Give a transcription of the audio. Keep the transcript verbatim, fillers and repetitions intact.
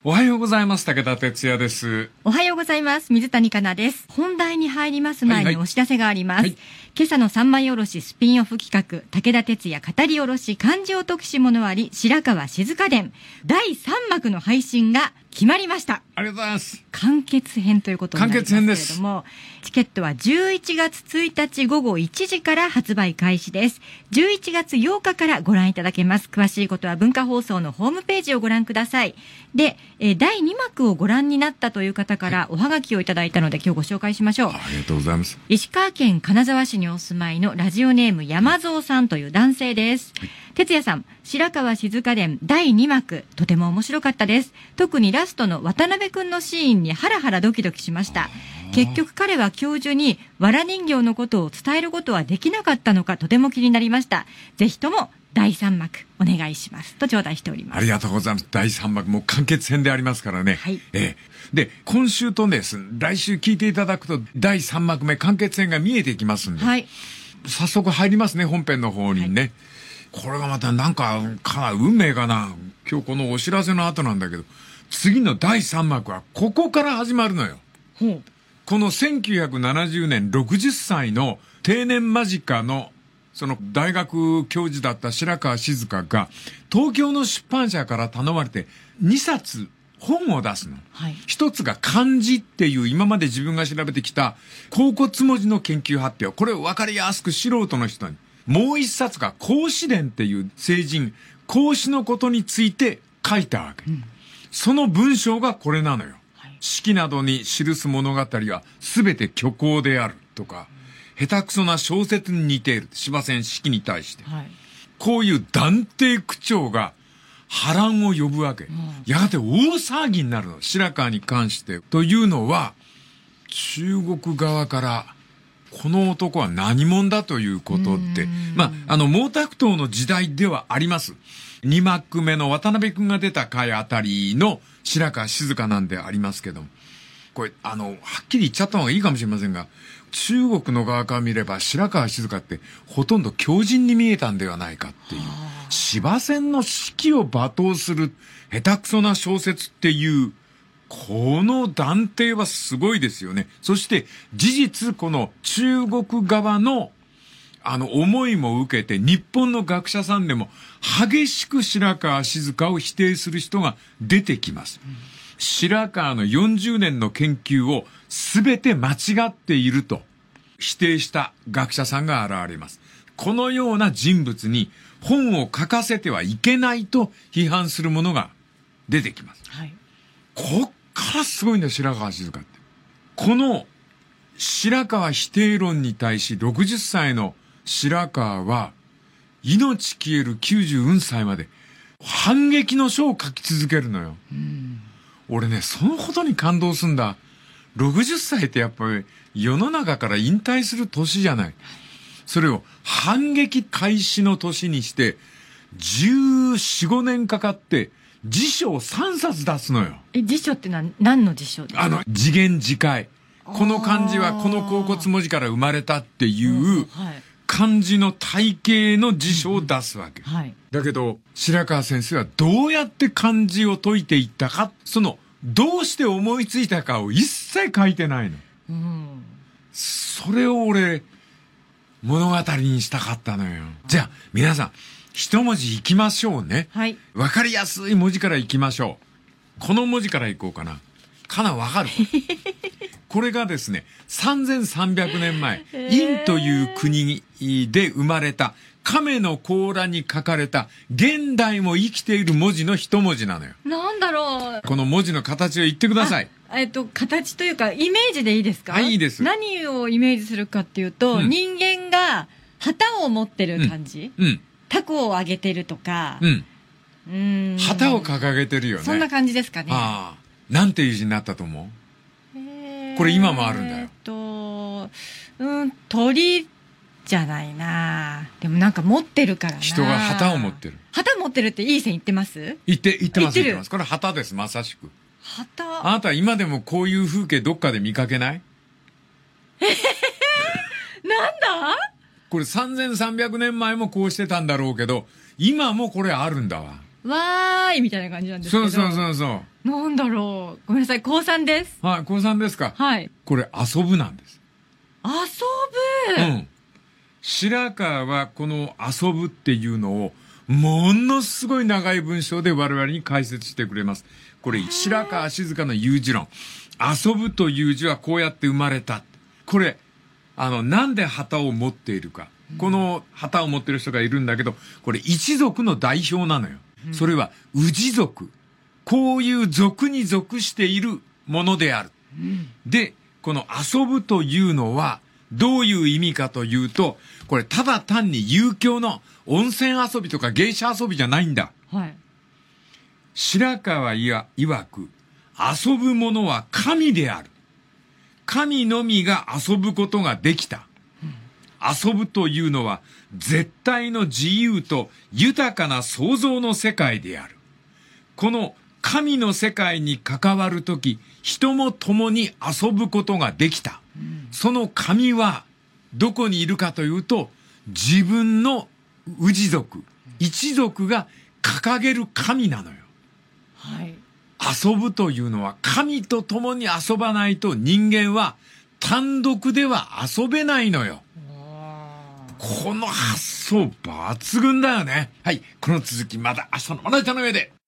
おはようございます。武田哲也です。 おはようございます。水谷香奈です。本題に入ります前にお知らせがあります。はいはい、今朝の三枚おろしスピンオフ企画、武田哲也語りおろし漢字を解くし物あり白川静香伝だいさん幕の配信が決まりました。 ありがとうございます。 完結編ということになりますけれども、チケットはじゅういちがつついたち午後いちじから発売開始です。じゅういちがつようかからご覧いただけます。詳しいことは文化放送のホームページをご覧ください。で、えー、だいに幕をご覧になったという方からおはがきをいただいたので今日ご紹介しましょう。 ありがとうございます。 石川県金沢市にお住まいのラジオネーム山蔵さんという男性です。はい、哲也さん、白川静香伝だいに幕とても面白かったです。特にラストの渡辺くんのシーンにハラハラドキドキしました。結局彼は教授に藁人形のことを伝えることはできなかったのかとても気になりました。ぜひともだいさん幕お願いしますと頂戴しております。 ありがとうございます。だいさん幕もう完結編でありますからね。はい。えー、で今週とです来週聞いていただくとだいさん幕目完結編が見えてきますんで、はい、早速入りますね、本編の方にね。はい、これがまたなんかかな運命かな。今日このお知らせの後なんだけど、次のだいさん幕はここから始まるのよ。ほう。このせんきゅうひゃくななじゅうねんろくじゅっさいの定年間近のその大学教授だった白川静香が東京の出版社から頼まれてにさつ本を出すの。はい、一つが漢字っていう今まで自分が調べてきた甲骨文字の研究発表。これを分かりやすく素人の人に。もう一冊が孔子伝っていう聖人、孔子のことについて書いたわけ。うん、その文章がこれなのよ。はい、史などに記す物語は全て虚構であるとか、うん、下手くそな小説に似ている。司馬遷史記に対して。はい、こういう断定口調が波乱を呼ぶわけ。うん、やがて大騒ぎになるの。白川に関して。というのは、中国側から、この男は何者だということって、まあ、あの、毛沢東の時代ではあります。に幕目の渡辺くんが出た回あたりの白川静香なんでありますけども、これ、あの、はっきり言っちゃった方がいいかもしれませんが、中国の側から見れば白川静香ってほとんど狂人に見えたんではないかっていう。司馬遷の史記を罵倒する下手くそな小説っていう、この断定はすごいですよね。そして事実この中国側のあの思いも受けて日本の学者さんでも激しく白川静香を否定する人が出てきます。うん、白川のよんじゅうねんの研究を全て間違っていると否定した学者さんが現れます。このような人物に本を書かせてはいけないと批判する者が出てきます。はい、こっからすごいんだよ、白川静香って。この白川否定論に対しろくじゅっさいの白川は命消えるきゅうじゅうよんさいまで反撃の書を書き続けるのよ。うん、俺ね、そのことに感動すんだ。ろくじゅっさいってやっぱり世の中から引退する年じゃない。それを反撃開始の年にしてじゅうよん、ごねんかかって辞書をさんさつ出すのよ。 え、辞書ってのは何の辞書ですか？ あの、次元次回。この漢字はこの甲骨文字から生まれたっていう漢字の体系の辞書を出すわけ。うん、はい、だけど、白川先生はどうやって漢字を解いていったか、その、どうして思いついたかを一切書いてないの。うん、それを俺、物語にしたかったのよ。じゃあ、皆さん、一文字いきましょうね。はい。わかりやすい文字からいきましょう。この文字からいこうかな。かな、わかるこれがですね、さんぜんさんびゃくねんまえ、殷という国で生まれた亀の甲羅に書かれた現代も生きている文字の一文字なのよ。 なんだろう。 この文字の形を言ってください。 えっと、形というか、イメージでいいですか？ はい、いいです。 何をイメージするかっていうと、うん、人間が旗を持ってる感じ、うんうん、タコを上げてるとか、うん、うーん旗を掲げてるよね。 そんな感じですかね。 ああ、なんていう字になったと思う？えー、これ今もあるんだよ。えっと、うん、鳥じゃないな。でもなんか持ってるからな。 人が旗を持ってる。 旗持ってるっていい線言ってます？ 言って、言ってます、言ってます。これ旗です、まさしく。 旗。 あなたは今でもこういう風景どっかで見かけない？ えへへへ、なんだ？ これさんぜんさんびゃくねんまえもこうしてたんだろうけど、今もこれあるんだわ。 わーいみたいな感じなんですけど。 そうそうそうそう。 なんだろう。ごめんなさい、高さんです。 はい、高さんですか。 はい。 これ遊ぶなんです。 遊ぶ。 うん。白川はこの遊ぶっていうのをものすごい長い文章で我々に解説してくれます。これ白川静香の有事論。遊ぶという字はこうやって生まれた。これあのなんで旗を持っているか。この旗を持っている人がいるんだけど、これ一族の代表なのよ。それは氏族。こういう族に属しているものである。で、この遊ぶというのはどういう意味かというと、これただ単に遊興の温泉遊びとか芸者遊びじゃないんだ。はい。白川いわく、遊ぶ者は神である。神のみが遊ぶことができた。うん、遊ぶというのは絶対の自由と豊かな創造の世界である。この神の世界に関わるとき、人も共に遊ぶことができた。うん、その神はどこにいるかというと、自分の氏族、一族が掲げる神なのよ。はい。遊ぶというのは神と共に遊ばないと人間は単独では遊べないのよ。この発想抜群だよね。はい。この続きまだ明日のまな板の上で。